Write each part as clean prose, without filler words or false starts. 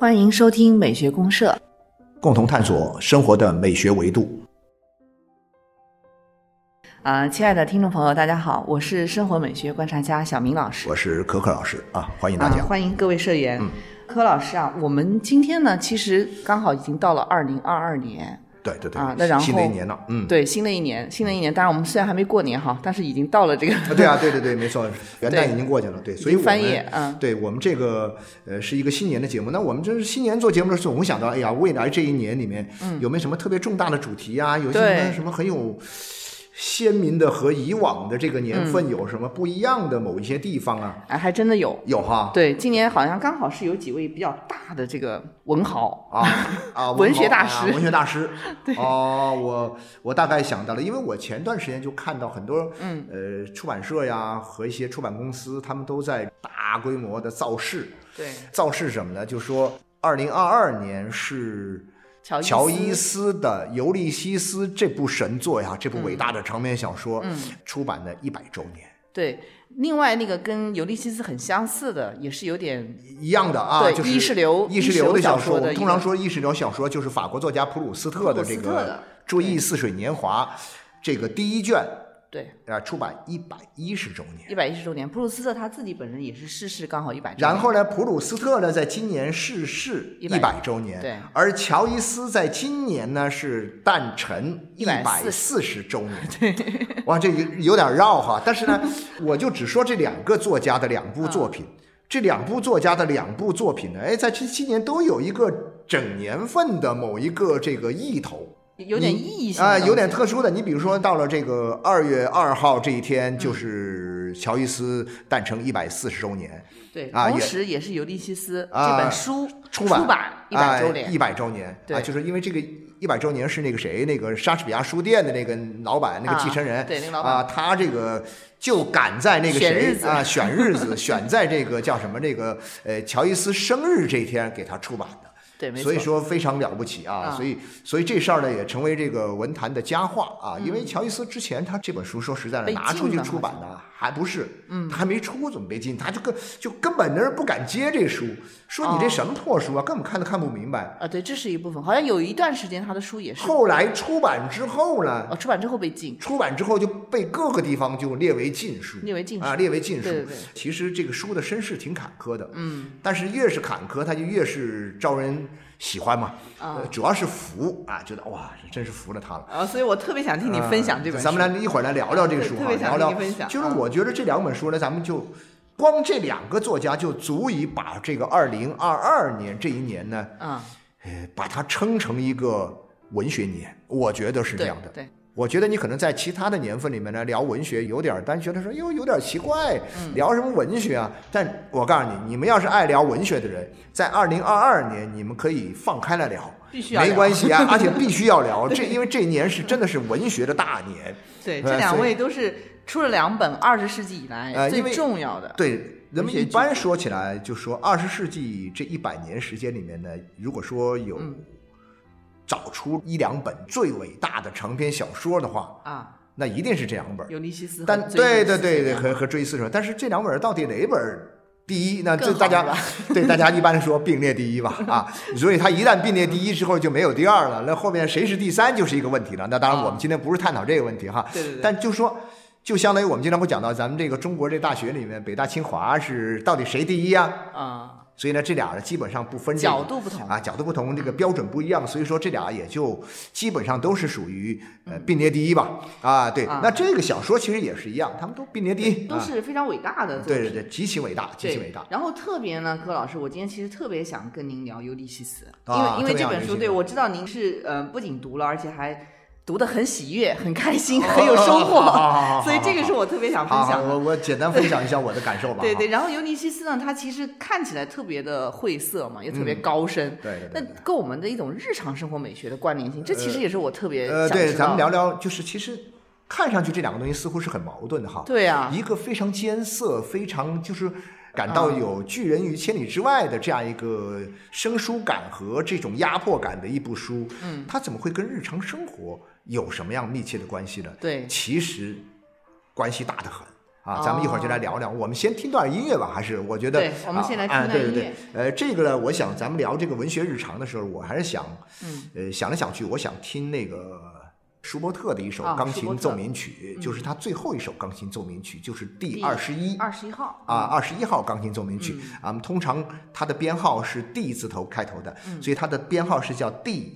欢迎收听美学公社， 共同探索生活的美学维度。 亲爱的听众朋友大家好，我是生活美学观察家小明老师， 我是可可老师欢迎大家。 欢迎各位社员。柯老师我们今天呢其实刚好已经到了2022年。 对那然后新的一年了。 对，新的一年，当然我们虽然还没过年但是已经到了这个对，没错，元旦已经过去了。对，所以我们翻页对，我们这个是一个新年的节目。那我们这是新年做节目的时候，我们想到未来这一年里面有没有什么特别重大的主题有什么很有鲜明的和以往的这个年份有什么不一样的某一些地方还真的有哈。 对，今年好像刚好是有几位比较大的这个文豪文学大师对我大概想到了，因为我前段时间就看到很多出版社和一些出版公司他们都在大规模的造势。 对， 造势什么呢？就说2022年是乔伊斯的《尤利西斯》这部神作这部伟大的长篇小说出版的100周年。 对，另外那个跟尤利西斯很相似的，也是有点一样的对， 就是意识流的小说。 我们通常说意识流小说就是法国作家普鲁斯特的这个《追忆似水年华》这个第一卷。 对， 出版110周年。 110周年，普鲁斯特他自己本人也是逝世刚好100周年。 然后呢，普鲁斯特呢在今年逝世100周年。 对， 而乔伊斯在今年呢是诞辰140周年。 对， 哇，这有点绕哈。但是呢，我就只说这两个作家的两部作品。这两部作家的两部作品呢，在这今年都有一个整年份的某一个这个意头。 有点意义性有点特殊的。你比如说到了这个2月2号这一天，就是乔伊斯诞辰140周年。 对，同时也是尤利西斯这本书出版100周年。 100周年。 对， 就是因为这个100周年是那个谁，那个莎士比亚书店的那个老板，那个继承人。 对，那个老板他这个就赶在那个谁选日子选在这个叫什么这个乔伊斯生日这一天给他出版的。 对，没错， 所以说非常了不起所以这事儿呢也成为这个文坛的佳话因为乔伊斯之前他这本书说实在的拿出去出版的还不是他还没出怎么被禁，他就根本的人不敢接这书，说你这什么破书根本看都看不明白对，这是一部分，好像有一段时间他的书也是后来出版之后呢出版之后被禁， 出版之后就被各个地方就列为禁书。 列为禁书。对， 其实这个书的身世挺坎坷的但是越是坎坷他就越是招人喜欢嘛主要是服觉得哇真是服了他了所以我特别想听你分享这本书。 咱们一会儿来聊聊这个书特别想听你分享。 就是我觉得这两本书呢咱们就光这两个作家就足以把这个2022年这一年呢把它称成一个文学年，我觉得是这样的。 对， 我觉得你可能在其他的年份里面呢聊文学有点觉得说有点奇怪聊什么文学但我告诉你，你们要是爱聊文学的人，在2022年你们可以放开了聊， 必须要聊， 没关系而且必须要聊因为这一年是真的是文学的大年。 对，这两位都是出了2本20世纪以来最重要的。 对，人们一般说起来就说20世纪这100年时间里面呢，如果说有找出1-2本最伟大的长篇小说的话那一定是这2本， 尤利西斯对和追忆似水。但是这2本到底哪本第一？那这大家一般说并列第一吧所以他一旦并列第一之后就没有第二了，那后面谁是第3就是一个问题了。那当然我们今天不是探讨这个问题对， 但就说就相当于我们经常会讲到咱们这个中国这大学里面北大清华是到底谁第一所以呢，这俩基本上不分角度不同角度不同，这个标准不一样，所以说这俩也就基本上都是属于并列第一吧对那这个小说其实也是一样，他们都并列第一， 都是非常伟大的作品。 对，极其伟大。 然后特别呢，柯老师，我今天其实特别想跟您聊尤利西斯因为这本书我知道您是不仅读了，而且还读得很喜悦很开心很有收获所以这个是我特别想分享的我简单分享一下我的感受吧对，然后尤利西斯呢，他其实看起来特别的晦涩嘛，也特别高深对， 那跟我们的一种日常生活美学的关联性，这其实也是我特别想知道对，咱们聊聊，就是其实看上去这两个东西似乎是很矛盾的对一个非常艰涩非常就是感到有拒人于千里之外的这样一个生疏感和这种压迫感的一部书它怎么会跟日常生活有什么样密切的关系呢？ 对， 其实关系大得很咱们一会儿就来聊聊。我们先听段音乐吧，还是我觉得对，我们先来听段音乐。 对，这个呢，我想咱们聊这个文学日常的时候，我还是想，想来想去，我想听那个舒伯特的一首钢琴奏鸣曲，就是他最后一首钢琴奏鸣曲，就是第21 号 21号钢琴奏鸣曲通常它的编号是 D 字头开头的，所以它的编号是叫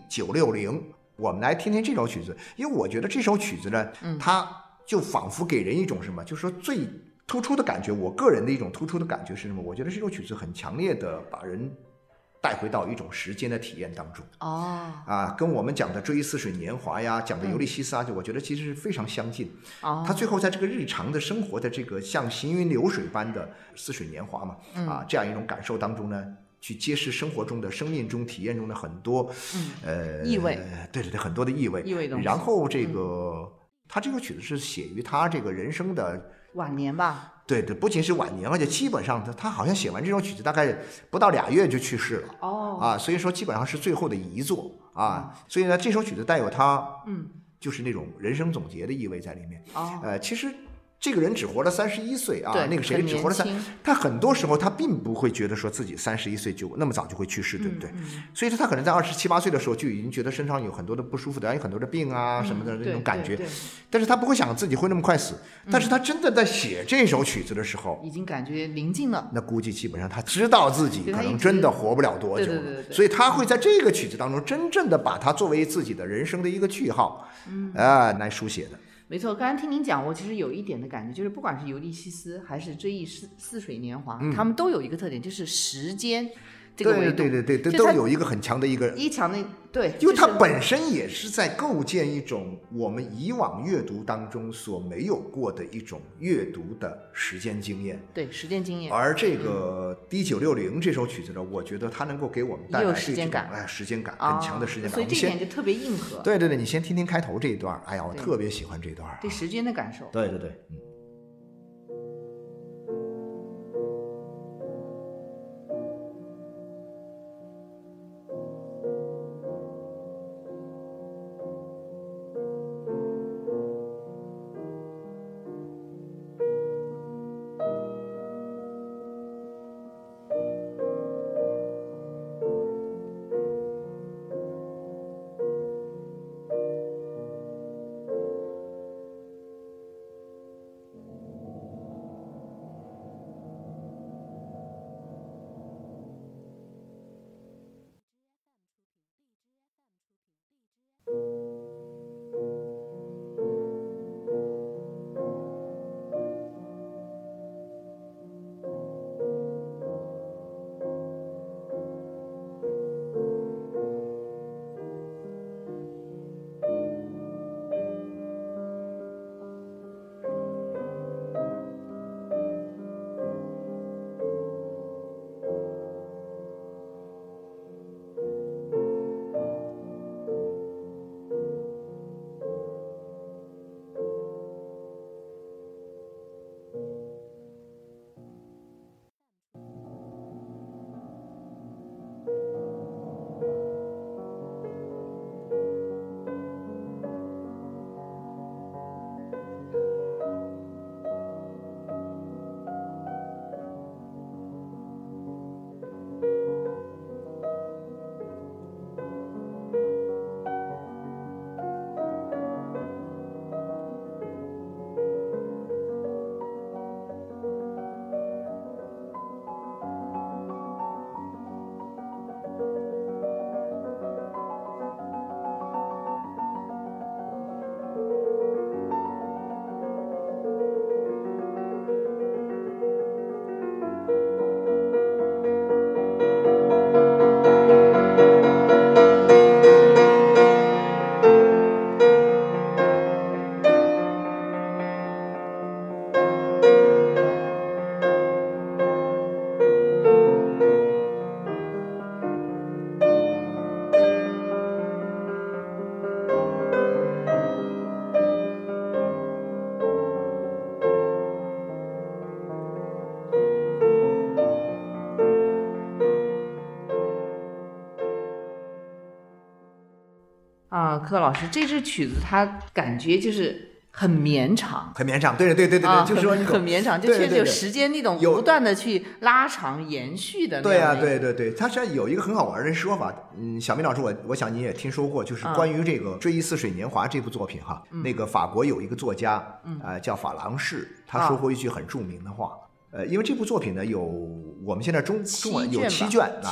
D960。我们来听听这首曲子，因为我觉得这首曲子呢，它就仿佛给人一种什么，就是说最突出的感觉，我个人的一种突出的感觉是什么？我觉得这首曲子很强烈的把人带回到一种时间的体验当中。跟我们讲的《追忆似水年华》呀，讲的《尤利西斯》就我觉得其实是非常相近。他最后在这个日常的生活的这个像行云流水般的似水年华嘛，这样一种感受当中呢，去揭示生活中的、生命中体验中的很多意味。 对，很多的意味。然后这个他这个曲子是写于他这个人生的晚年吧。 对，不仅是晚年，而且基本上他好像写完这首曲子大概不到2月就去世了。所以说基本上是最后的遗作所以呢，这首曲子带有他就是那种人生总结的意味在里面。其实这个人只活了31岁那个谁只活了他很多时候他并不会觉得说自己31岁就那么早就会去世，对不对？所以他可能在27、28岁的时候就已经觉得身上有很多的不舒服的，有很多的病什么的那种感觉，但是他不会想自己会那么快死。但是他真的在写这首曲子的时候， 已经感觉临近了。 那估计基本上他知道自己可能真的活不了多久了，所以他会在这个曲子当中真正的把它作为自己的人生的一个句号来书写的。 没错，刚才听您讲，我其实有一点的感觉，就是不管是尤利西斯还是追忆似水年华，他们都有一个特点，就是时间这个维度。对， 都有一个很强的一个强的对， 因为它本身也是在构建一种我们以往阅读当中所没有过的一种阅读的时间经验。 对，时间经验。 而这个 D960 这首曲子呢，我觉得它能够给我们带来时间感， 时间感很强的时间感。 所以这一点就特别硬核。 对，你先听听开头这一段，我特别喜欢这段。 对时间的感受。 对。 柯老师，这支曲子它感觉就是很绵长， 很绵长，对，就是说很绵长，就确实有时间那种不断的去拉长延续的。 对啊，对，它实际上有一个很好玩的说法，小明老师，我想你也听说过，就是关于这个《追忆似水年华》这部作品哈，那个法国有一个作家，叫法郎士，他说过一句很著名的话。因为这部作品呢，有我们现在中文有7卷啊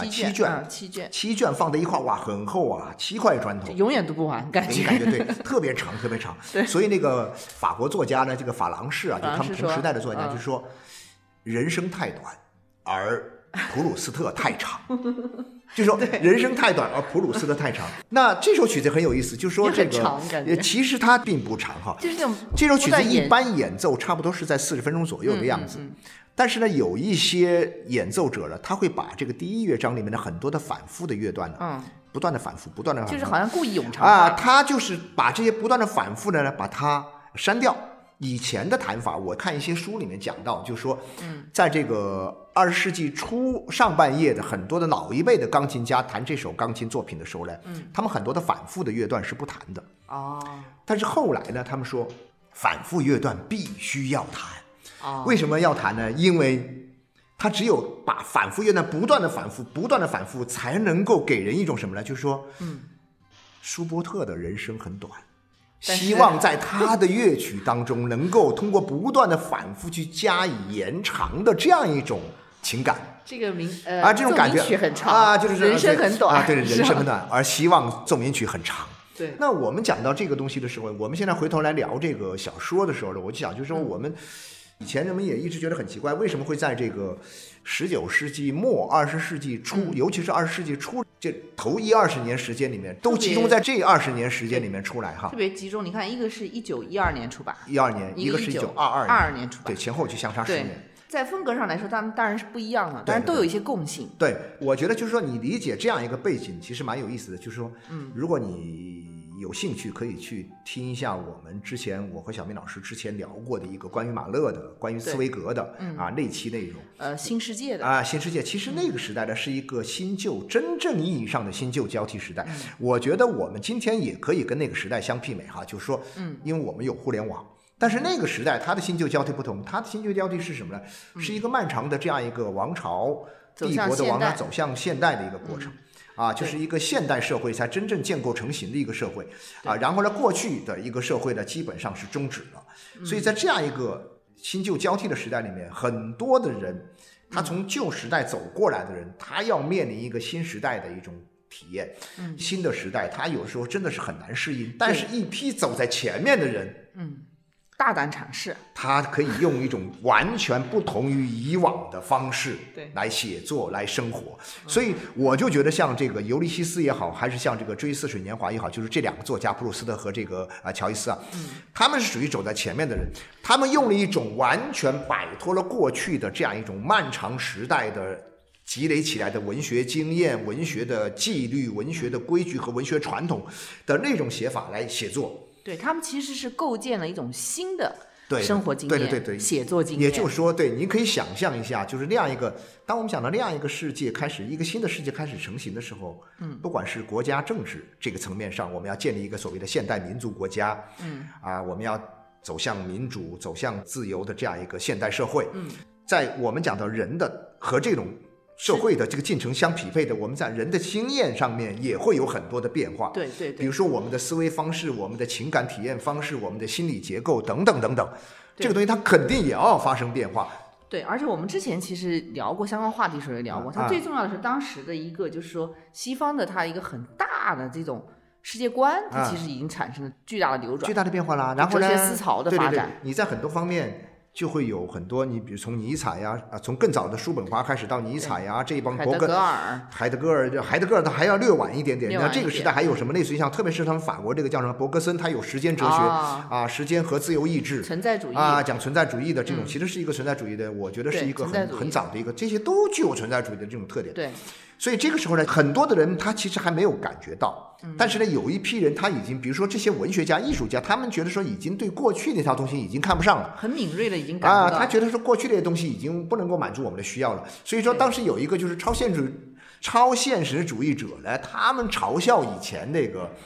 ，7卷放在一块，哇，很厚啊，7块砖头， 永远读不完，感觉对，特别长。所以那个法国作家呢，这个法郎士啊，就他们同时代的作家，就说人生太短，而普鲁斯特太长。就说人生太短而普鲁斯特太长。那这首曲子很有意思，就说这个其实它并不长哈，这首曲子一般演奏差不多是在40分钟左右的样子。但是呢，有一些演奏者呢，他会把这个第1乐章里面的很多的反复的乐段呢，不断的反复，就是好像故意冗长啊，他就是把这些不断的反复的呢，把它删掉。以前的弹法，我看一些书里面讲到，就是说，在这个20世纪初上半叶的很多的老一辈的钢琴家弹这首钢琴作品的时候呢，他们很多的反复的乐段是不弹的。但是后来呢，他们说反复乐段必须要弹。为什么要弹呢？因为他只有把反复乐段不断的反复，才能够给人一种什么呢？就是说，舒伯特的人生很短，希望在他的乐曲当中能够通过不断的反复去加以延长的这样一种情感。 这个这种感觉曲很长就是人生很短对，人生很短，而希望奏鸣曲很长。 对， 那我们讲到这个东西的时候，我们现在回头来聊这个小说的时候呢，我就想就是说我们以前人们也一直觉得很奇怪，为什么会在这个19世纪末20世纪初，尤其是20世纪初这头1-20年时间里面，都集中在这20年时间里面出来哈， 特别集中。你看，一个是1912年出版 ，12年，一个是1922 年出版， 对，前后就相差10年。 在风格上来说，他们当然是不一样的，但是都有一些共性。 对，我觉得就是说，你理解这样一个背景，其实蛮有意思的。就是说，如果你有兴趣，可以去听一下我和小明老师之前聊过的一个关于马勒的、关于茨威格的那期内容。 新世界的新世界，其实那个时代呢是一个新旧真正意义上的新旧交替时代。我觉得我们今天也可以跟那个时代相媲美哈，就是说，因为我们有互联网。但是那个时代它的新旧交替不同，它的新旧交替是什么呢？是一个漫长的这样一个王朝帝国的王朝走向现代的一个过程就是一个现代社会才真正建构成型的一个社会然后呢，过去的一个社会呢基本上是终止了。所以在这样一个新旧交替的时代里面，很多的人他从旧时代走过来的人，他要面临一个新时代的一种体验。新的时代他有时候真的是很难适应，但是一批走在前面的人大胆尝试， 他可以用一种完全不同于以往的方式来写作来生活。所以我就觉得像这个尤利西斯也好，还是像这个追忆似水年华也好，就是这两个作家普鲁斯特和这个乔伊斯他们是属于走在前面的人，他们用了一种完全摆脱了过去的这样一种漫长时代的积累起来的文学经验、文学的纪律、文学的规矩和文学传统的那种写法来写作。 对，他们其实是构建了一种新的生活经验， 对， 写作经验。 也就是说，对，您可以想象一下，就是那样一个，当我们讲到那样一个世界开始，一个新的世界开始成型的时候，不管是国家政治这个层面上，我们要建立一个所谓的现代民族国家，我们要走向民主、走向自由的这样一个现代社会，在我们讲到人的和这种社会的这个进程相匹配的，我们在人的经验上面也会有很多的变化。 对， 比如说我们的思维方式、我们的情感体验方式、我们的心理结构等等等等，这个东西它肯定也要发生变化。 对，而且我们之前其实聊过相关话题的时候也聊过，它最重要的是当时的一个就是说西方的它一个很大的这种世界观，它其实已经产生了巨大的流转、 巨大的变化啦。然后呢， 哲学思潮的发展， 对，你在很多方面就会有很多，你比如从尼采呀，从更早的叔本华开始到尼采呀，这一帮海德格尔他还要略晚一点点。那这个时代还有什么类似于像，特别是他们法国这个叫什么伯格森，他有时间哲学时间和自由意志， 存在主义讲存在主义的这种，其实是一个存在主义的，我觉得是一个很早的一个，这些都具有存在主义的这种特点。 对。 所以这个时候呢，很多的人他其实还没有感觉到，但是呢，有一批人他已经，比如说这些文学家、艺术家，他们觉得说已经对过去那套东西已经看不上了， 很敏锐的已经感觉到他觉得说过去那些东西已经不能够满足我们的需要了。所以说当时有一个就是超现实主义者呢，他们嘲笑以前那个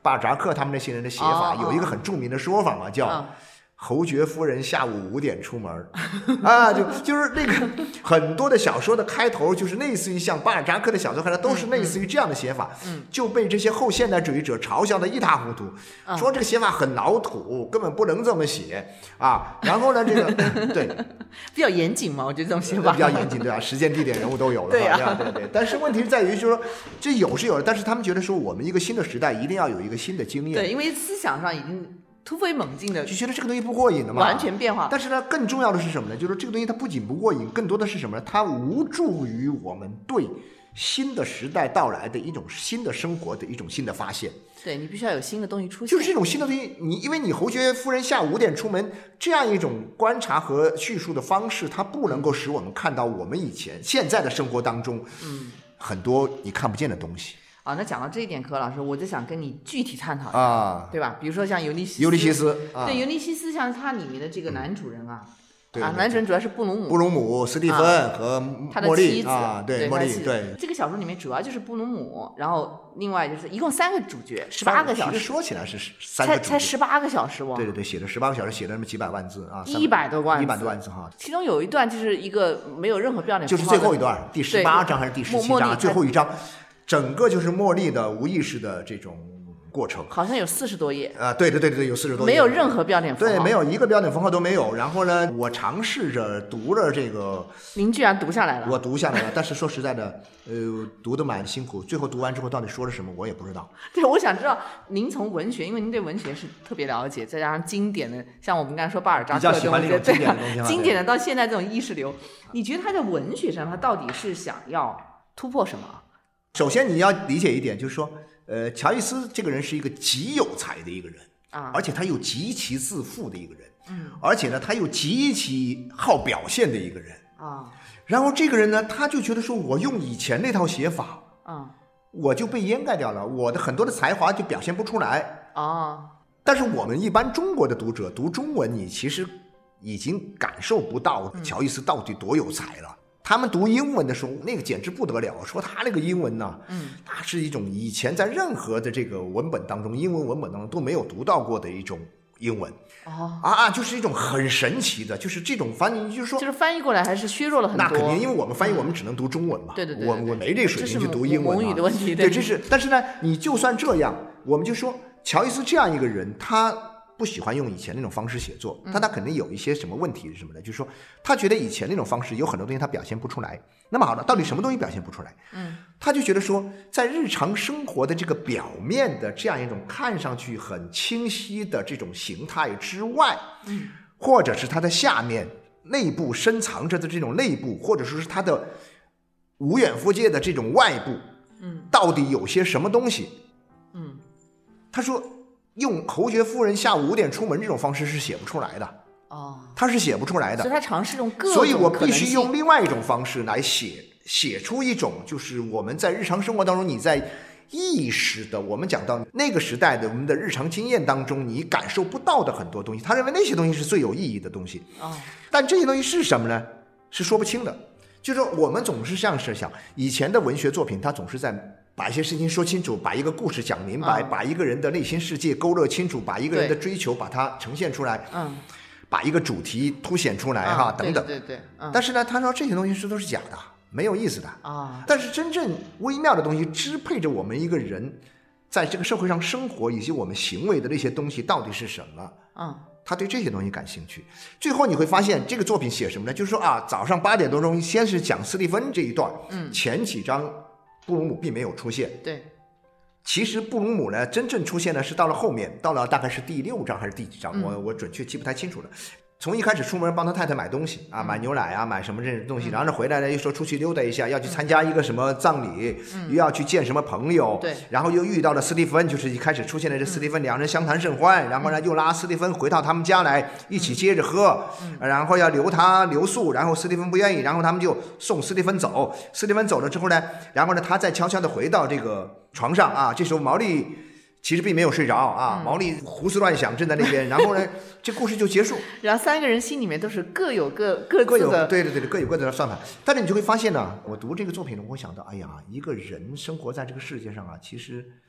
巴尔扎克他们那些人的写法，有一个很著名的说法嘛，叫侯爵夫人下午5点出门啊，就是那个很多的小说的开头就是类似于像巴尔扎克的小说开头都是类似于这样的写法，就被这些后现代主义者嘲笑的一塌糊涂，说这个写法很老土，根本不能这么写啊。然后呢，这个对比较严谨嘛，我觉得这种写法比较严谨，对吧？时间、地点、人物都有了， 对啊，对。但是问题在于，就是说这有是有的，但是他们觉得说我们一个新的时代一定要有一个新的经验， 对，因为思想上已经突飞猛进的， 就觉得这个东西不过瘾的嘛， 完全变化。 但是呢，更重要的是什么呢？就是这个东西它不仅不过瘾，更多的是什么呢？它无助于我们对新的时代到来的一种新的生活的一种新的发现。 对，你必须要有新的东西出现， 就是这种新的东西，因为你侯爵夫人下午5点出门这样一种观察和叙述的方式，它不能够使我们看到我们现在的生活当中，很多你看不见的东西。 那讲到这一点，柯老师，我就想跟你具体探讨一下，对吧？比如说像尤利西斯，对，尤利西斯像他里面的这个男主人男主人主要是布鲁姆、 斯蒂芬和茉莉对，茉莉，对。 这个小说里面主要就是布鲁姆，然后另外就是一共3个主角，18个小时。 说起来是3个主角， 才18个小时哇！ 对，写了18个小时，写了那么几百万字啊 ，100多万字哈。 其中有一段就是一个没有任何标点符号， 就是最后一段，第18章还是第17章，最后一章。整个就是茉莉的无意识的这种过程， 好像有40多页啊，对，有40多页， 没有任何标点符号， 对，没有一个标点符号都没有。然后呢，我尝试着读了这个， 您居然读下来了？ 我读下来了，但是说实在的，读得蛮辛苦。最后读完之后到底说了什么，我也不知道。 对，我想知道您从文学，因为您对文学是特别了解，再加上经典的，像我们刚才说巴尔扎克， 比较喜欢那种经典的东西， 经典的到现在这种意识流，你觉得他在文学上他到底是想要突破什么？ 首先你要理解一点，就是说，乔伊斯这个人是一个极有才的一个人而且他又极其自负的一个人，而且呢，他又极其好表现的一个人然后这个人呢，他就觉得说，我用以前那套写法我就被掩盖掉了，我的很多的才华就表现不出来但是我们一般中国的读者读中文，你其实已经感受不到乔伊斯到底多有才了。他们读英文的时候，那个简直不得了，说他那个英文呢，它是一种以前在任何的这个文本当中，英文文本当中都没有读到过的一种英文就是一种很神奇的，就是这种翻译，就是翻译过来还是削弱了很多。 那肯定，因为我们翻译我们只能读中文嘛， 对， 我没这个水平去读英文母语的问题， 对，这是。但是呢，你就算这样，我们就说乔伊斯这样一个人，他不喜欢用以前那种方式写作，但他肯定有一些什么问题是什么呢？就是说，他觉得以前那种方式有很多东西他表现不出来。那么好了，到底什么东西表现不出来？他就觉得说，在日常生活的这个表面的这样一种看上去很清晰的这种形态之外，或者是它的下面内部深藏着的这种内部，或者说是它的无远弗届的这种外部，到底有些什么东西？他说。用侯爵夫人下午5点出门这种方式是写不出来的他是写不出来的， 所以他尝试用各种所以我必须用另外一种方式来写出一种，就是我们在日常生活当中，你在意识的，我们讲到那个时代的我们的日常经验当中，你感受不到的很多东西，他认为那些东西是最有意义的东西但这些东西是什么呢？是说不清的。就是说我们总是这样设想，以前的文学作品它总是在把一些事情说清楚，把一个故事讲明白，把一个人的内心世界勾勒清楚，把一个人的追求把它呈现出来，把一个主题凸显出来等等。 对。 但是呢，他说这些东西都是假的，没有意思的但是真正微妙的东西，支配着我们一个人在这个社会上生活以及我们行为的那些东西到底是什么？他对这些东西感兴趣。最后你会发现，这个作品写什么呢？就是说早上8点多钟，先是讲斯蒂芬这一段，前几章布鲁姆并没有出现。 对， 其实布鲁姆呢，真正出现的是到了后面，到了大概是第6章还是第几章，我准确记不太清楚了。从一开始出门帮他太太买东西买牛奶买什么这种东西，然后回来呢又说出去溜达一下，要去参加一个什么葬礼，又要去见什么朋友， 对， 然后又遇到了斯蒂芬，就是一开始出现的这斯蒂芬，两人相谈甚欢，然后呢又拉斯蒂芬回到他们家来一起接着喝，然后要留宿，然后斯蒂芬不愿意，然后他们就送斯蒂芬走。斯蒂芬走了之后呢，然后呢他再悄悄的回到这个床上这时候毛利其实并没有睡着毛利胡思乱想正在那边，然后呢这故事就结束。 然后3个人心里面都是各有各自的， 对，各有各自的算法。但是你就会发现呢，我读这个作品呢，我想到，哎呀，一个人生活在这个世界上其实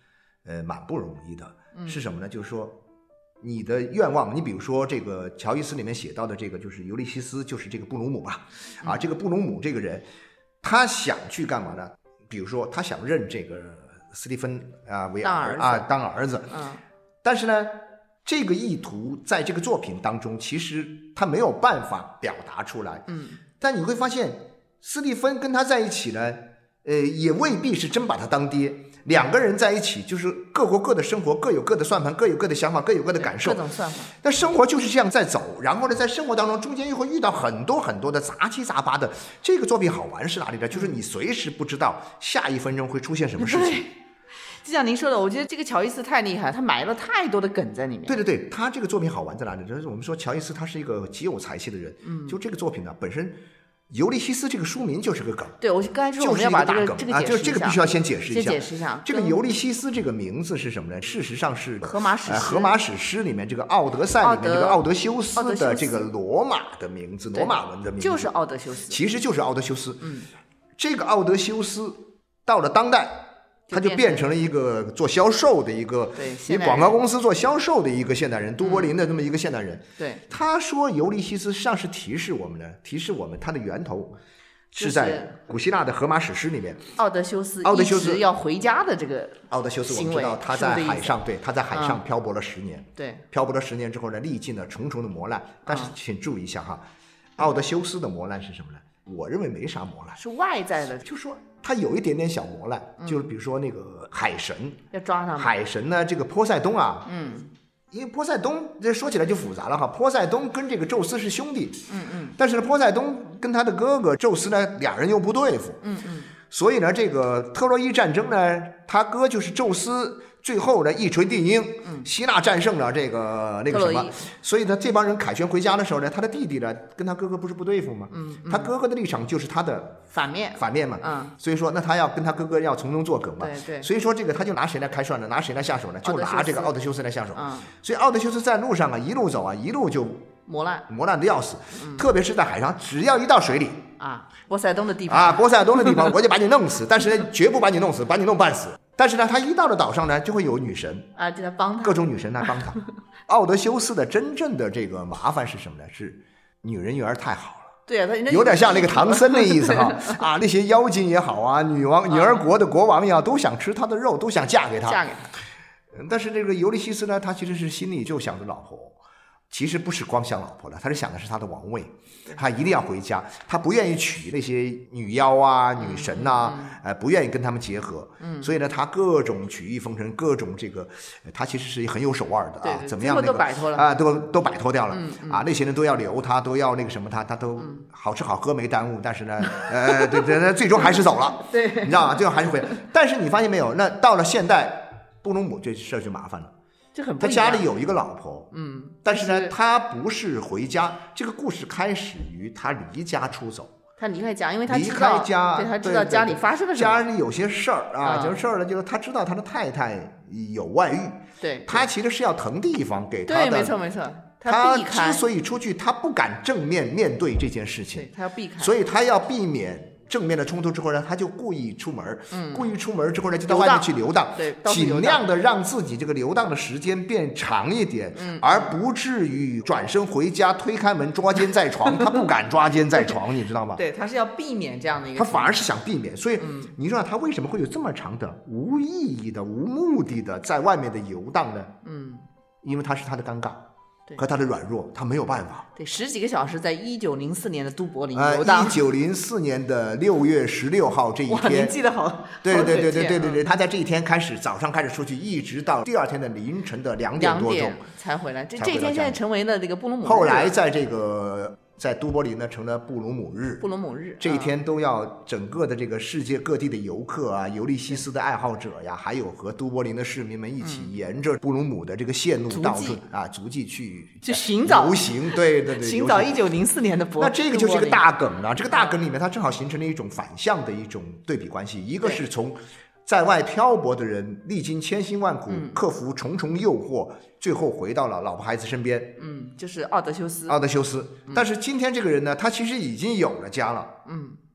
蛮不容易的。是什么呢？就是说你的愿望，你比如说这个乔伊斯里面写到的这个就是尤利西斯，就是这个布鲁姆吧，这个布鲁姆这个人，他想去干嘛呢？比如说他想认这个斯蒂芬为当儿子，但是呢，这个意图在这个作品当中，其实他没有办法表达出来。但你会发现，斯蒂芬跟他在一起呢，也未必是真把他当爹。两个人在一起，就是各过各的生活，各有各的算盘，各有各的想法，各有各的感受， 各种算法。 但生活就是这样在走，然后呢，在生活当中中间又会遇到很多很多的杂七杂八的。这个作品好玩是哪里呢？就是你随时不知道下一分钟会出现什么事情。 就像您说的，我觉得这个乔伊斯太厉害，他埋了太多的梗在里面。 对对对，他这个作品好玩在哪里？就是我们说乔伊斯他是一个极有才气的人。就这个作品呢，本身尤利西斯这个书名就是个梗。 对，我刚才说我们要把这个解释一下， 就这个必须要先解释一下。 先解释一下， 这个尤利西斯这个名字是什么呢？事实上是荷马史诗里面这个《奥德赛》里面这个奥德修斯的这个罗马的名字，罗马文的名字就是奥德修斯， 其实就是奥德修斯。这个奥德修斯到了当代，他就变成了一个做销售的一个广告公司做销售的一个现代人，都柏林的这么一个现代人。 对， 他说尤利西斯实际上是提示我们他的源头是在古希腊的荷马史诗里面。 奥德修斯一直要回家的这个奥德修斯，我们知道他在海上，对，他在海上漂泊了10年。对，漂泊了10年之后呢，历尽了重重的磨难。但是请注意一下哈，奥德修斯的磨难是什么呢？我认为没啥磨难， 是外在的， 就说他有一点点小磨难，就是比如说那个海神要抓他们， 海神呢，这个波塞冬啊，因为波塞冬这说起来就复杂了哈，波塞冬跟这个宙斯是兄弟，但是呢，波塞冬跟他的哥哥宙斯呢，俩人又不对付，所以呢，这个特洛伊战争呢，他哥就是宙斯。最后呢，一锤定音，希腊战胜了这个那个什么，所以呢，这帮人凯旋回家的时候呢，他的弟弟呢跟他哥哥不是不对付吗？他哥哥的立场就是他的反面嘛，所以说那他要跟他哥哥要从中作梗嘛， 对， 所以说这个他就拿谁来开涮呢？拿谁来下手呢？就拿这个奥德修斯来下手。所以奥德修斯在路上啊，一路走啊，一路就磨难的要死，特别是在海上，只要一到水里波塞冬的地方我就把你弄死，但是呢，绝不把你弄死，把你弄半死。但是呢，他一到了岛上呢，就会有女神就来帮他， 各种女神来帮他。奥德修斯的真正的这个麻烦是什么呢？是女人缘太好了。 对啊，他有点像那个唐僧的意思哈那些妖精也好啊，女儿国的国王也好，都想吃他的肉，都想嫁给他。但是这个尤利西斯呢，他其实是心里就想着老婆。其实不是光想老婆了，他是想的是他的王位，他一定要回家，他不愿意娶那些女妖啊、女神啊，不愿意跟他们结合，所以呢，他各种曲意风尘，各种这个，他其实是很有手腕的啊，怎么样那个都摆脱了都摆脱掉了那些人都要留他，都要那个什么他都好吃好喝没耽误，但是呢，对，最终还是走了， 对， 你知道吗？最后还是回来。但是你发现没有？那到了现代，布鲁姆这事儿就麻烦了。他家里有一个老婆，但是呢，他不是回家。这个故事开始于他离家出走。 他离开家，因为他离开家， 他知道家里发生了什么。 家里有些事儿就是事儿呢，就是他知道他的太太有外遇。 对， 他其实是要腾地方给他的。 对，没错。 他之所以出去，他不敢正面面对这件事情， 他要避开， 所以他要避免。正面的冲突之后呢，他就故意出门，故意出门之后呢，就到外面去流荡，尽量的让自己这个流荡的时间变长一点，而不至于转身回家推开门抓奸在床。他不敢抓奸在床，你知道吗？ 对，他是要避免这样的一个， 他反而是想避免。所以你知道他为什么会有这么长的无意义的、无目的的在外面的游荡呢？因为他是他的尴尬。和他的软弱，他没有办法。 对，10几个小时在1904年的都柏林游荡。 1904年的6月16号这一天， 您记得好。 对，他在这一天早上开始出去，一直到第二天的凌晨的2点多钟才回来。这一天现在成为了这个布鲁姆日。 后来在都柏林呢，成了布鲁姆日。这一天都要整个的这个世界各地的游客啊，尤利西斯的爱好者呀，还有和都柏林的市民们一起沿着布鲁姆的这个线路道路足迹去寻找游行，对， 寻找1904年的柏林。 那这个就是一个大梗啊，这个大梗里面它正好形成了一种反向的一种对比关系，一个是从在外漂泊的人历经千辛万苦，克服重重诱惑，最后回到了老婆孩子身边。 就是奥德修斯。 但是今天这个人呢，他其实已经有了家了。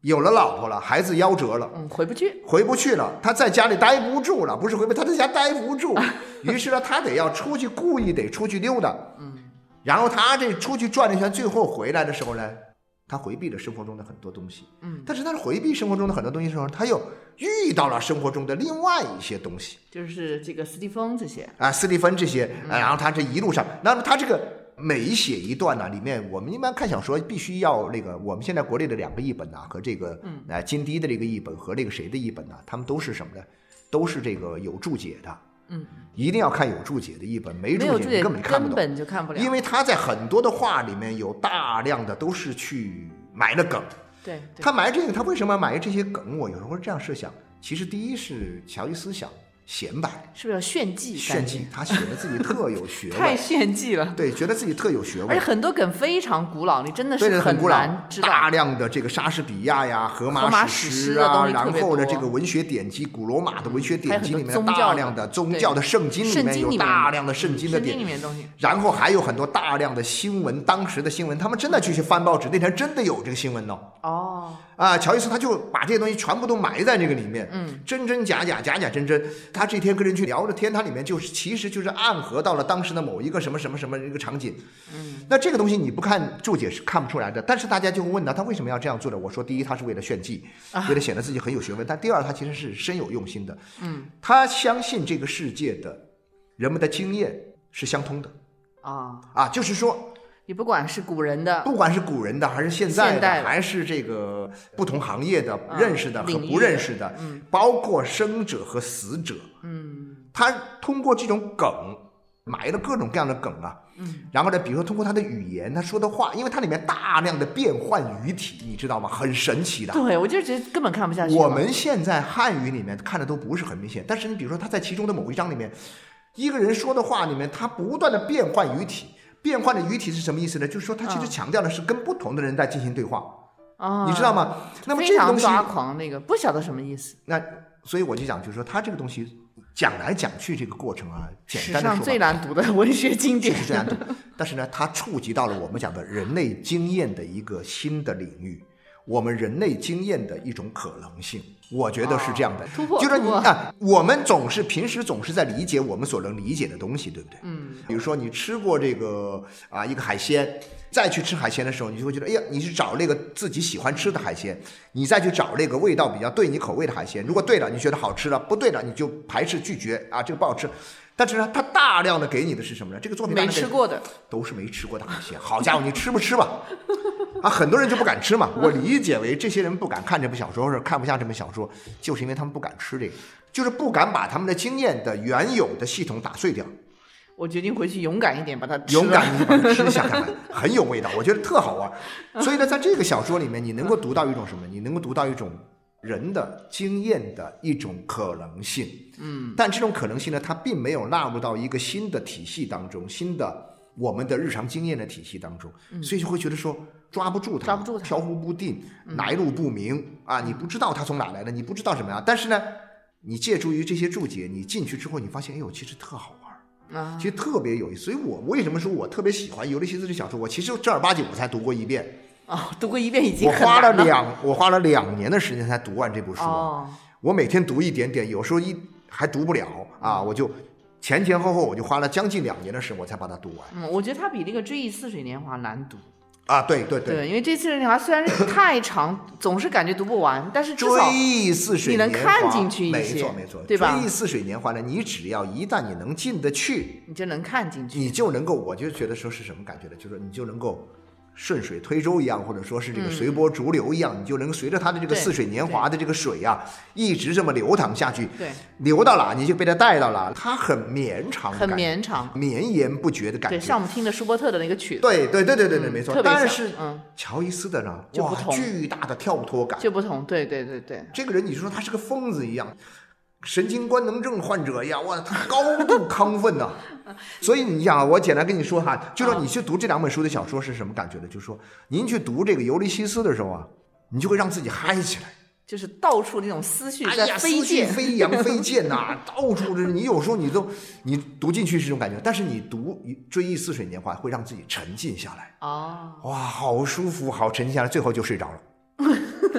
有了老婆了，孩子夭折了， 回不去了，他在家里待不住了，不是他在家待不住，于是呢，他得要出去，故意得出去溜达，然后他这出去转了一圈，最后回来的时候呢，他回避了生活中的很多东西，但是他回避生活中的很多东西的时候，他又遇到了生活中的另外一些东西， 就是这个斯蒂芬这些然后他这一路上，那么他这个。每写一段呢，里面我们一般看小说必须要那个，我们现在国内的2个译本呢，和这个金堤的这个译本和这个谁的译本呢，他们都是什么呢？都是这个有注解的，一定要看有注解的译本，没注解你根本看不懂， 根本就看不了， 因为他在很多的话里面有大量的都是去埋了梗， 对， 他埋这个，他为什么埋这些梗？我有时候这样设想，其实第一是乔伊斯想显摆， 是不是炫技？ 他显得自己特有学问， 太炫技了。 对，觉得自己特有学问， 而且很多梗非常古老，你真的是很难知道。 大量的这个莎士比亚呀、荷马史诗啊，然后呢这个文学典籍、古罗马的文学典籍里面大量的宗教的圣经里面有大量的圣经的典籍，然后还有很多大量的新闻，当时的新闻，他们真的去翻报纸，那天真的有这个新闻乔伊斯他就把这些东西全部都埋在这个里面，真真假假，假假真真。他这天跟人去聊着天，他里面其实就是暗合到了当时的某一个什么什么什么一个场景。那这个东西你不看注解是看不出来的，但是大家就会问他为什么要这样做的？我说第一，他是为了炫技，为了显得自己很有学问；但第二，他其实是深有用心的。他相信这个世界的人们的经验是相通的就是说。 你不管是古人的还是现在的还是这个不同行业的认识的和不认识的，包括生者和死者，他通过这种梗埋了各种各样的梗然后呢，比如说通过他的语言，他说的话，因为它里面大量的变换语体，你知道吗？很神奇的。 对，我就觉得根本看不下去。 我们现在汉语里面看的都不是很明显，但是你比如说他在其中的某一章里面，一个人说的话里面，他不断的变换语体。变换的语体是什么意思呢？就是说他其实强调的是跟不同的人在进行对话你知道吗？那么这个东西非常抓狂，那个不晓得什么意思。 那所以我就讲，就是说他这个东西讲来讲去这个过程简单的说， 史上最难读的文学经典是最难读。但是呢，它触及到了我们讲的人类经验的一个新的领域，我们人类经验的一种可能性。我觉得是这样的，就是我们平时总是在理解我们所能理解的东西，对不对？比如说你吃过这个一个海鲜，再去吃海鲜的时候，你就会觉得，哎呀，你去找那个自己喜欢吃的海鲜，你再去找那个味道比较对你口味的海鲜，如果对了，你觉得好吃了；不对了，你就排斥拒绝这个不好吃。但是呢，它大量的给你的是什么呢？这个作品没吃过的， 都是没吃过的海鲜。好家伙，你吃不吃吧？很多人就不敢吃嘛。我理解为这些人不敢看这部小说，或者看不下这本小说，就是因为他们不敢吃这个，就是不敢把他们的经验的原有的系统打碎掉。 我决定回去勇敢一点把它吃了，勇敢一点把它吃下看看，很有味道，我觉得特好玩。所以呢，在这个小说里面，你能够读到一种什么？你能够读到一种人的经验的一种可能性。但这种可能性呢，它并没有纳入到一个新的体系当中，新的我们的日常经验的体系当中，所以就会觉得说抓不住它，飘忽不定，来路不明你不知道它从哪来的，你不知道什么样。但是呢，你借助于这些注解，你进去之后，你发现，哎呦，其实特好玩，其实特别有意思。所以我为什么说我特别喜欢尤利西斯这小说？我其实正儿八经我才读过一遍。 读过一遍已经很难了。我花了2年的时间才读完这部书。我每天读一点点，有时候还读不了我就前后我就花了将近2年的时间我才把它读完。 我觉得它比那个《追忆似水年华》难读对， 因为《追忆似水年华》虽然是太长，总是感觉读不完，但是至少追忆似水年华你能看进去一些， 没错， 对吧？ 追忆似水年华呢，你只要一旦你能进得去， 你就能看进去， 你就能够，我就觉得说是什么感觉呢？就是你就能够顺水推舟一样，或者说是这个随波逐流一样，你就能随着它的这个似水年华的这个水一直这么流淌下去，流到哪你就被它带到哪，它很绵长，绵延不绝的感觉。 对，像我们听的舒伯特的那个曲子， 对，没错。但是乔伊斯的呢，哇，巨大的跳脱感就不同，对。 这个人你说他是个疯子一样。神经官能症患者呀，哇，他高度亢奋呐！所以你想我简单跟你说就说你去读这2本书的小说是什么感觉的？就是说，您去读这个尤利西斯的时候你就会让自己嗨起来， 就是到处这种思绪在飞溅， 思绪飞扬飞溅到处你有时候你读进去是这种感觉，但是你读《追忆似水年华》会让自己沉浸下来。哇，好舒服，好沉浸下来，最后就睡着了。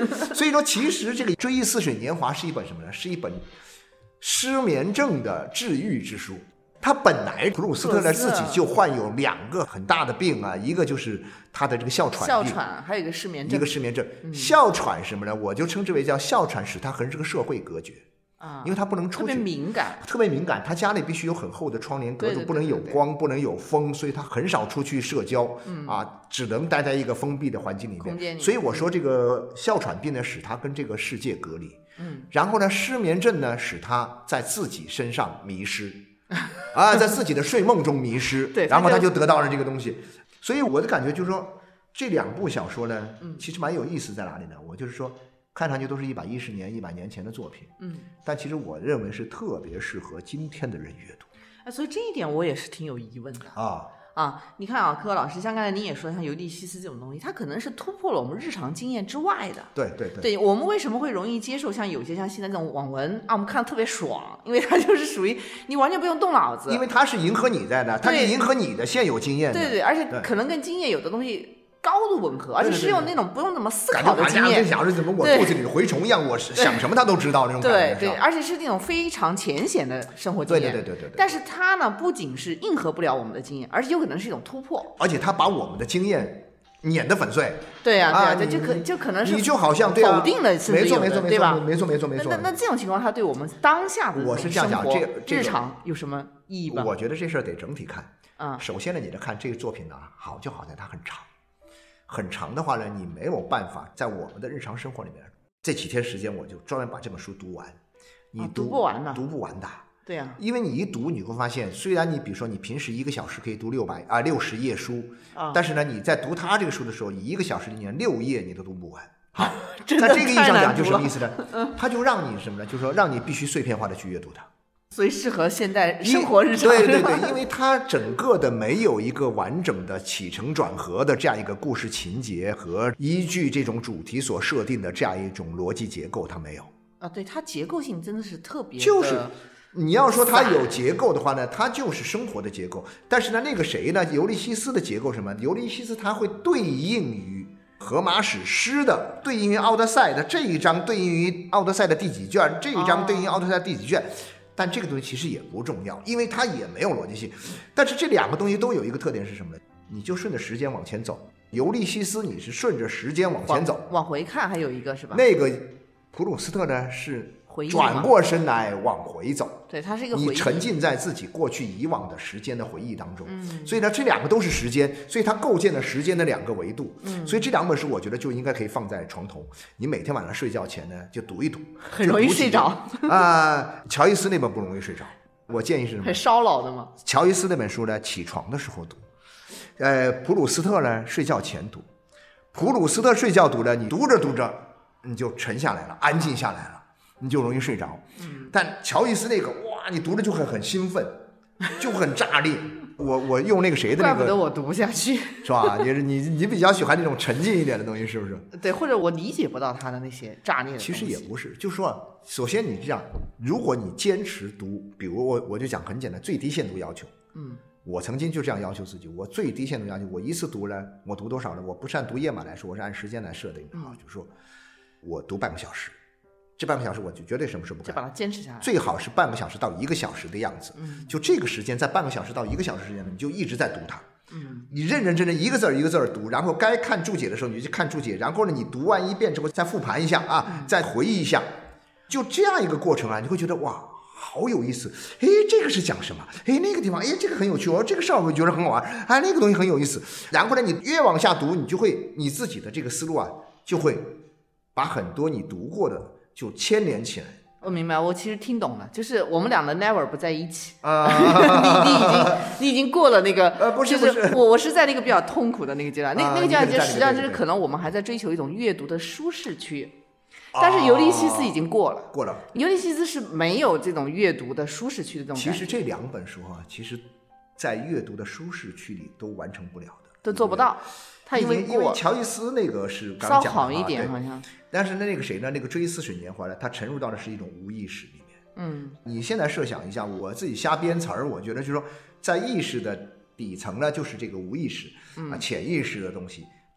所以说，其实这个《追忆似水年华》是一本什么呢？是一本失眠症的治愈之书。他本来普鲁斯特呢自己就患有2个很大的病啊，一个就是他的这个哮喘病， 还有一个失眠症。 哮喘什么呢？我就称之为叫哮喘使他和这个社会隔绝。因为他不能出去， 特别敏感， 他家里必须有很厚的窗帘隔住，不能有光，不能有风，所以他很少出去社交，只能待在一个封闭的环境里面。所以我说这个哮喘病呢，使他跟这个世界隔离。然后呢，失眠症呢，使他在自己身上迷失，在自己的睡梦中迷失，然后他就得到了这个东西。所以我的感觉就是说，这2部小说呢，其实蛮有意思在哪里呢？我就是说。看上去都是110年、100年前的作品，但其实我认为是特别适合今天的人阅读。 所以这一点我也是挺有疑问的你看啊，柯老师，像刚才您也说，像尤利西斯这种东西，它可能是突破了我们日常经验之外的。 对， 我们为什么会容易接受像有些像现在这种网文我们看得特别爽，因为它就是属于你完全不用动脑子， 因为它是迎合你在的，它是迎合你的现有经验的。 对，而且可能跟经验有的东西高度吻合，而且是用那种不用怎么思考的经验， 感觉想着怎么我肚子里的蛔虫一样，我想什么他都知道那种感觉。 对，而且是那种非常浅显的生活经验。 对。 但是它呢，不仅是应和不了我们的经验，而且有可能是一种突破。 而且它把我们的经验碾得粉碎。 对啊，就可能是你就好像否定了， 没错， 对吧？ 没错。 那这种情况，它对我们当下的我是这样讲， 日常有什么意义吗？ 我觉得这事儿得整体看。首先呢，你得看这个作品呢，好就好在它很长。很长的话呢，你没有办法在我们的日常生活里面，这几天时间我就专门把这本书读完。你读不完的， 读不完的。 对呀， 因为你一读，你会发现，虽然你比如说你平时1个小时可以读60页书，但是呢，你在读他这个书的时候，你1个小时里面6页你都读不完。好，在这个意义上讲，就什么意思呢？他就让你什么呢？就是说让你必须碎片化的去阅读它。 所以适合现代生活日常。 对，因为它整个的没有一个完整的起承转合的这样一个故事情节和依据这种主题所设定的这样一种逻辑结构，它没有对，它结构性真的是特别的， 就是你要说它有结构的话呢，它就是生活的结构。但是呢，那个谁呢，尤利西斯的结构什么？尤利西斯它会对应于荷马史诗的，对应于奥德赛的，这一章对应于奥德赛的第几卷，这一章对应奥德赛的第几卷。但这个东西其实也不重要，因为它也没有逻辑性。但是这2个东西都有一个特点是什么呢？你就顺着时间往前走。尤利西斯你是顺着时间往前走， 往回看，还有一个是吧？ 那个普鲁斯特呢是转过身来往回走。 对，它是一个回忆， 你沉浸在自己过去以往的时间的回忆当中。所以呢，这2个都是时间，所以它构建了时间的2个维度。所以这2本书我觉得就应该可以放在床头，你每天晚上睡觉前呢就读一读， 很容易睡着乔伊斯那本不容易睡着，我建议是什么？ 很烧脑的吗？ 乔伊斯那本书呢，起床的时候读。普鲁斯特呢，睡觉前读。普鲁斯特睡觉读呢，你读着读着你就沉下来了，安静下来了，你就容易睡着。但乔伊斯那个哇，你读着就很兴奋，就很炸裂。我用那个谁的那个， 怪不得我读不下去， 是吧？你比较喜欢那种沉浸一点的东西，是不是？ 对，或者我理解不到他的那些炸裂的东西。 其实也不是，就是说，首先你这样，如果你坚持读，比如我就讲很简单，最低限度要求。我曾经就这样要求自己，我最低限度要求，我一次读了，我读多少呢？我不是按读页码来说，我是按时间来设定的啊，就是说我读半个小时。这半个小时我就绝对什么事不干， 就把它坚持下来， 最好是半个小时到1个小时的样子。就这个时间，在半个小时到1个小时时间，你就一直在读它。你认认真真一个字儿一个字儿读，然后该看注解的时候你就去看注解，然后呢，你读完一遍之后再复盘一下啊，再回忆一下，就这样一个过程啊，你会觉得哇，好有意思。哎，这个是讲什么？哎，那个地方，哎，这个很有趣哦，这个事儿我觉得很好玩，哎，那个东西很有意思。然后呢，你越往下读，你就会你自己的这个思路啊，就会把很多你读过的就牵连起来。 我明白，我其实听懂了，就是我们俩的 never 不在一起你已经过了那个不是我是在那个比较痛苦的那个阶段，那个阶段实际上就是可能我们还在追求一种阅读的舒适区，但是尤利西斯已经过了。尤利西斯是没有这种阅读的舒适区的这种感觉。 其实这2本书啊，其实在阅读的舒适区里都完成不了的， 都做不到。他已经因为乔伊斯那个是刚讲的稍好一点好像， 但是那个谁呢？那个追忆似水年华呢，他沉入到的是一种无意识里面。你现在设想一下，我自己瞎编词儿，我觉得就是说，在意识的底层呢，就是这个无意识潜意识的东西。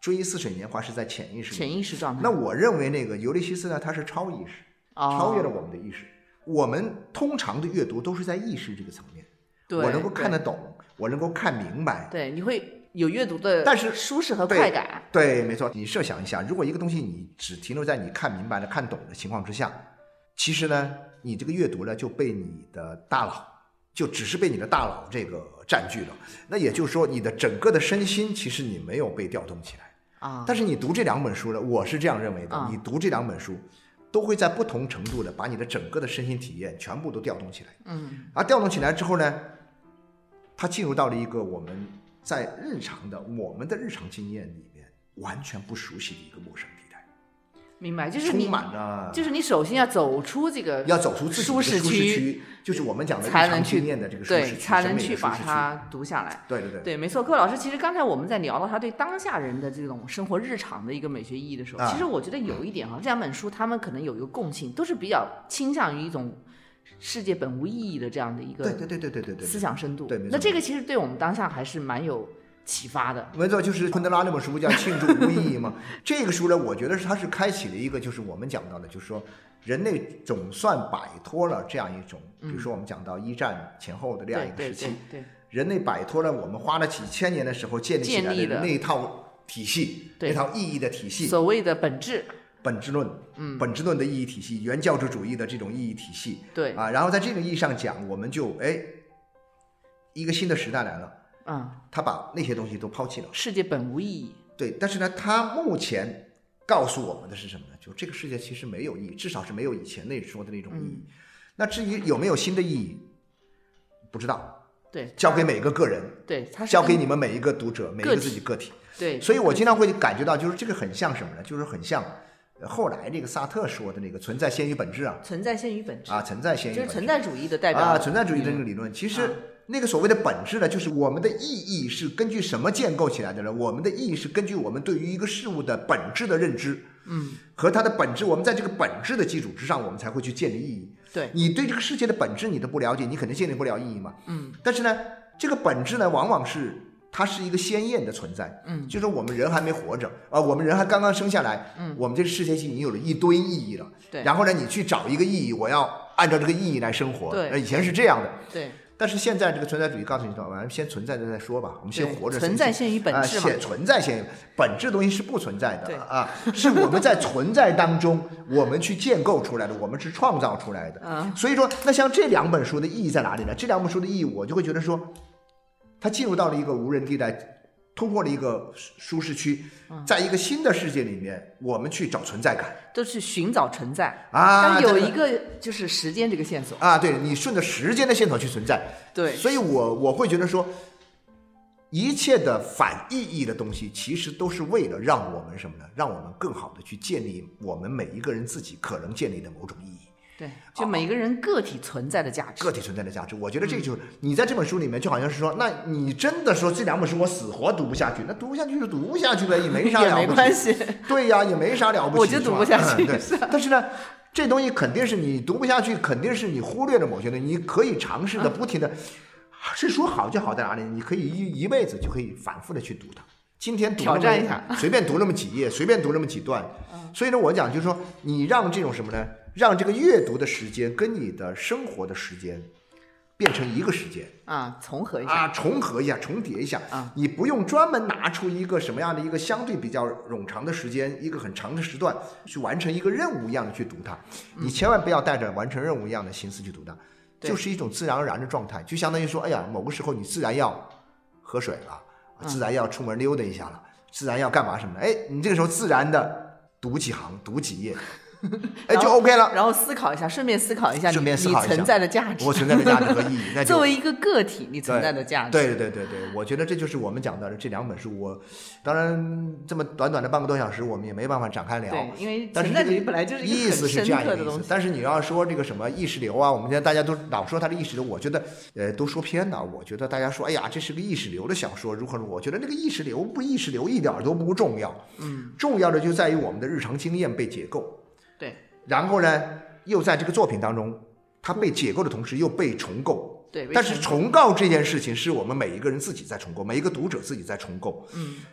追忆似水年华是在潜意识状态。 那我认为那个尤利西斯呢，他是超意识，超越了我们的意识。我们通常的阅读都是在意识这个层面，我能够看得懂，我能够看明白。 对，你会有阅读的， 但是舒适和快感。 对，没错。你设想一下，如果一个东西你只停留在你看明白了、看懂的情况之下，其实呢，你这个阅读呢就被你的大脑，就只是被你的大脑这个占据了。那也就是说，你的整个的身心其实你没有被调动起来啊。但是你读这两本书呢，我是这样认为的，你读这两本书都会在不同程度的把你的整个的身心体验全部都调动起来。而调动起来之后呢，它进入到了一个我们在我们的日常经验里面完全不熟悉的一个陌生地带。 明白，就是你充满了， 就是你首先要走出这个， 要走出自己的舒适区，就是我们讲的日常经验的这个舒适区， 才能去把它读下来。 对， 没错。柯老师，其实刚才我们在聊到他对当下人的这种生活日常的一个美学意义的时候，其实我觉得有一点这两本书他们可能有一个共性，都是比较倾向于一种世界本无意义的这样的一个思想深度。 对， 那这个其实对我们当下还是蛮有启发的。 没错，就是昆德拉那本书叫《庆祝无意义》嘛。这个书呢，我觉得它是开启了一个，就是我们讲到的，就是说人类总算摆脱了这样一种，比如说我们讲到一战前后的这样一个时期，人类摆脱了我们花了几千年的时候建立起来的那一套体系，那套意义的体系， 所谓的本质论， 本质论的意义体系，原教旨主义的这种意义体系， 对啊，然后在这个意义上讲，我们就一个新的时代来了。他把那些东西都抛弃了， 世界本无意义。 对，但是呢，他目前告诉我们的是什么呢？就这个世界其实没有意义，至少是没有以前那说的那种意义。那至于有没有新的意义，不知道。 对， 交给每个个人。 对， 交给你们每一个读者，每一个自己个体。 对， 所以我经常会感觉到，就是这个很像什么呢？就是很像后来这个萨特说的那个存在先于本质啊， 存在先于本质啊，存在先于本质， 就是存在主义的代表啊，存在主义的那个理论，其实。那个所谓的本质呢，就是我们的意义是根据什么建构起来的呢？我们的意义是根据我们对于一个事物的本质的认知，和它的本质，我们在这个本质的基础之上，我们才会去建立意义。 对， 你对这个世界的本质你都不了解，你肯定建立不了意义嘛。但是呢，这个本质呢，往往是它是一个鲜艳的存在。就是说我们人还没活着啊，我们人还刚刚生下来，我们这个世界已经有了一堆意义了。 对， 然后呢，你去找一个意义，我要按照这个意义来生活。 对， 以前是这样的。 对。 但是现在这个存在主义告诉你说，我们先存在着再说吧，我们先活着。 存在先于本质嘛， 存在先于本质东西是不存在的啊，是我们在存在当中我们去建构出来的，我们是创造出来的。所以说，那像这两本书的意义在哪里呢？这两本书的意义，我就会觉得说，它进入到了一个无人地带。突破了一个舒适区，在一个新的世界里面，我们去找存在感， 都去寻找存在啊。 但是有一个就是时间这个线索啊，对，你顺着时间的线索去存在。 对， 所以我会觉得说，一切的反意义的东西，其实都是为了让我们什么呢？让我们更好的去建立我们每一个人自己可能建立的某种意义。 对，就每个人个体存在的价值， 个体存在的价值，我觉得这就是你在这本书里面，就好像是说，那你真的说这两本书我死活读不下去，那读不下去就读不下去呗，也没啥了不起， 也没关系。 对呀，也没啥了不起， 我就读不下去。 对，但是呢，这东西肯定是你读不下去，肯定是你忽略了某些东西，你可以尝试的不停的，是书好就好在哪里？你可以一辈子就可以反复的去读它。今天读挑战一下， 随便读那么几页，随便读那么几段。所以呢，我讲就是说，你让这种什么呢？让这个阅读的时间跟你的生活的时间变成一个时间啊，重合一下啊，重合一下，重叠一下啊。你不用专门拿出一个什么样的一个相对比较冗长的时间，一个很长的时段去完成一个任务一样的去读它。你千万不要带着完成任务一样的心思去读它，就是一种自然而然的状态，就相当于说，哎呀，某个时候你自然要喝水了，自然要出门溜达一下了，自然要干嘛什么的，哎，你这个时候自然的读几行，读几页。哎，就 OK 了。 然后思考一下，顺便思考一下你存在的价值， 我存在的价值和意义。那作为一个个体，你存在的价值。 对，我觉得这就是我们讲到的这两本书。我当然这么短短的半个多小时，我们也没办法展开聊。 对，因为存在主义本来就是一个很深刻的东西。 但是你要说这个什么意识流啊，我们现在大家都老说它的意识流，我觉得都说偏了。我觉得大家说，哎呀，这是个意识流的小说，如何？我觉得那个意识流不意识流一点都不重要。重要的就在于我们的日常经验被解构。 对。 然后呢，又在这个作品当中，它被解构的同时又被重构。 对， 但是重构这件事情是我们每一个人自己在重构，每一个读者自己在重构。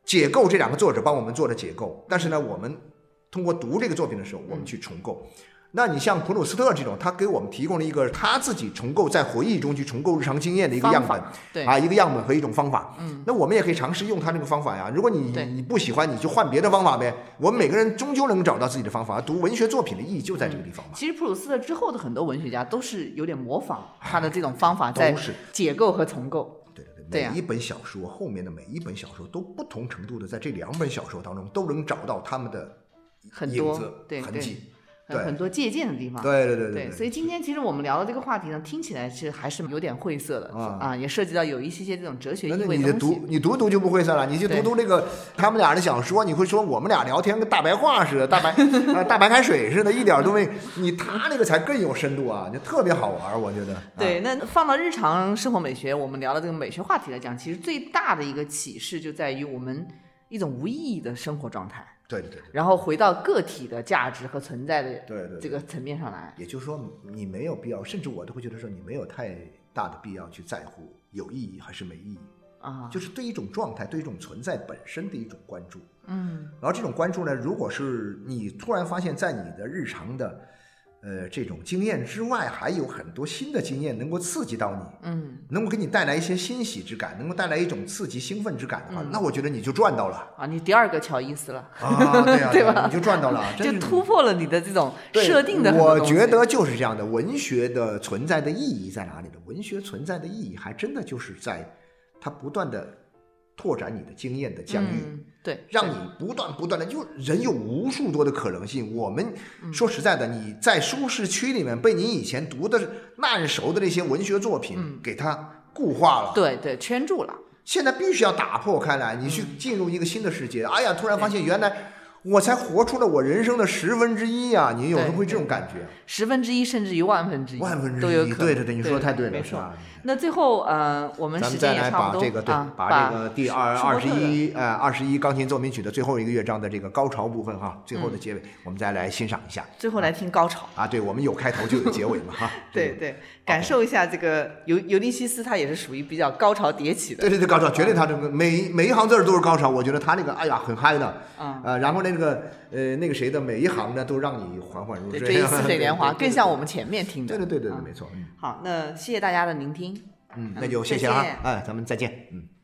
解构这两个作者帮我们做的解构，但是呢，我们通过读这个作品的时候，我们去重构。那你像普鲁斯特这种，他给我们提供了一个他自己重构在回忆中去重构日常经验的一个样本， 对一个样本和一种方法。那我们也可以尝试用他这个方法呀。如果你不喜欢，你就换别的方法呗。我们每个人终究能找到自己的方法。读文学作品的意义就在这个地方嘛。 其实普鲁斯特之后的很多文学家都是有点模仿他的这种方法，在解构和重构。 对，每一本小说后面的每一本小说都不同程度的在这2本小说当中都能找到他们的影子痕迹。 很多借鉴的地方。 对， 所以今天其实我们聊的这个话题呢，听起来还是有点晦涩的也涉及到有一些这种哲学意味的东西。 你读就不晦涩了，你去读这个他们俩的小说，你会说我们俩聊天跟大白话似的，大白开水似的，一点都没。他那个才更有深度啊，就特别好玩，我觉得。 对，那放到日常生活美学，我们聊的这个美学话题来讲，其实最大的一个启示就在于我们一种无意义的生活状态。 对， 然后回到个体的价值和存在的这个层面上来。 也就是说，你没有必要，甚至我都会觉得说，你没有太大的必要去在乎有意义还是没意义就是对一种状态、对一种存在本身的一种关注。然后这种关注呢，如果是你突然发现，在你的日常的这种经验之外，还有很多新的经验能够刺激到你，能够给你带来一些欣喜之感，能够带来一种刺激兴奋之感的话，那我觉得你就赚到了你第二个乔伊斯了对吧？你就赚到了， 就突破了你的这种设定的很多东西。 我觉得就是这样的。文学的存在的意义在哪里呢？文学存在的意义还真的就是在它不断的拓展你的经验的疆域， 对， 让你不断的，就人有无数多的可能性。我们说实在的，你在舒适区里面被你以前读的烂熟的那些文学作品给它固化了， 对，圈住了。现在必须要打破开来，你去进入一个新的世界。突然发现原来我才活出了我人生的1/10啊！你有时候会这种感觉 ，1/10甚至于1/1000都有可能。 对，你说的太对了，是吧？ 那最后我们时间也差不多， 咱们再来把这个第21钢琴奏鸣曲的最后一个乐章的这个高潮部分最后的结尾，我们再来欣赏一下。 最后来听高潮对，我们有开头就有结尾嘛对，感受一下这个尤利西斯，他也是属于比较高潮迭起的。 对，高潮绝对，他这个每一行字都是高潮，我觉得他那个很嗨的然后那个谁的每一行呢都让你缓缓入睡。 追忆似水年华更像我们前面听的。 对，没错。 好，那谢谢大家的聆听。 那就谢谢咱们再见。